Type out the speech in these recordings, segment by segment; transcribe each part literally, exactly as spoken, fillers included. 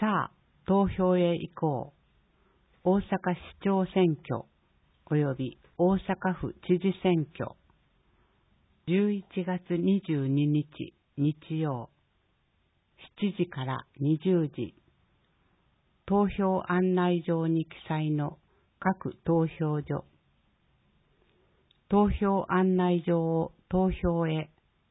さあ、投票へ行こう。大阪市長選挙及び大阪府知事選挙。じゅういちがつにじゅうににち日曜、しちじからにじゅうじ。投票案内状に記載の各投票所。投票案内状を投票へ。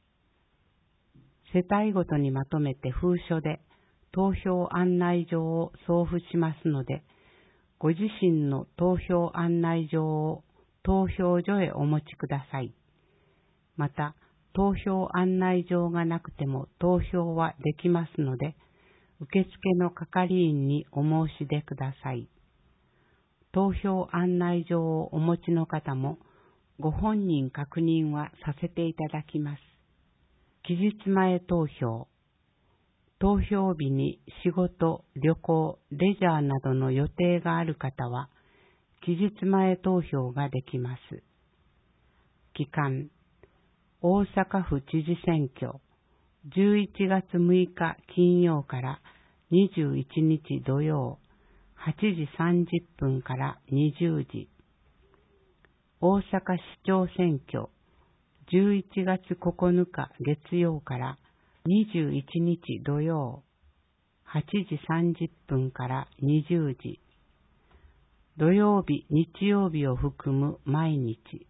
世帯ごとにまとめて封書で投票案内状を送付しますので、ご自身の投票案内状を投票所へお持ちください。また、投票案内状がなくても投票はできますので、受付の係員にお申し出ください。投票案内状をお持ちの方も、ご本人確認はさせていただきます。期日前投票。投票日に仕事、旅行、レジャーなどの予定がある方は、期日前投票ができます。期間。大阪府知事選挙、じゅういちがつむいか金曜からにじゅういちにち土曜、はちじさんじゅっぷんからにじゅうじ。大阪市長選挙、じゅういちがつここのか月曜からにじゅういちにち土曜、はちじさんじゅっぷんからにじゅうじ。土曜日、日曜日を含む毎日。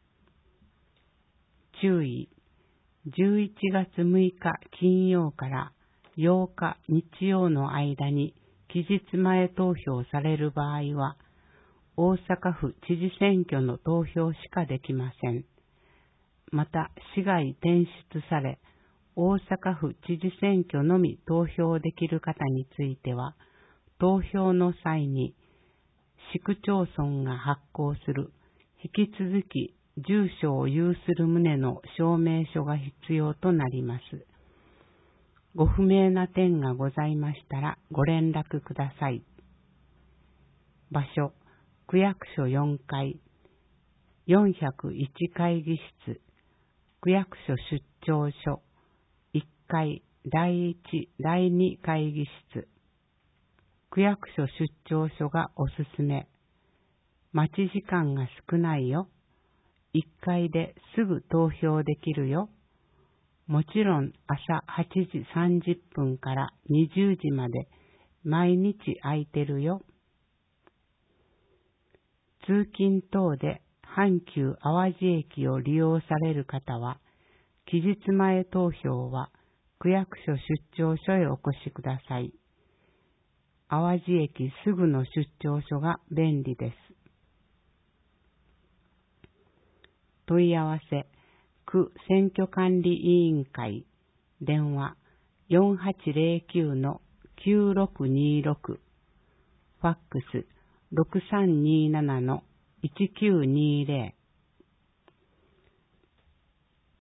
注意。じゅういちがつむいか金曜からようか日曜の間に期日前投票される場合は、大阪府知事選挙の投票しかできません。また、市外転出され、大阪府知事選挙のみ投票できる方については、投票の際に市区町村が発行する引き続き住所を有する旨の証明書が必要となります。ご不明な点がございましたらご連絡ください。場所、区役所よんかい、よんひゃくいち会議室、区役所出張所、いっかいだいいち、だいに会議室。区役所出張所がおすすめ。待ち時間が少ないよ。いっかいですぐ投票できるよ。もちろん朝はちじさんじゅっぷんからにじゅうじまで毎日空いてるよ。通勤等で阪急淡路駅を利用される方は、期日前投票は区役所出張所へお越しください。淡路駅すぐの出張所が便利です。問い合わせ、区選挙管理委員会、電話 よんはちゼロきゅうのきゅうろくにろく、ファックス ろくさんにななのいちきゅうにゼロ。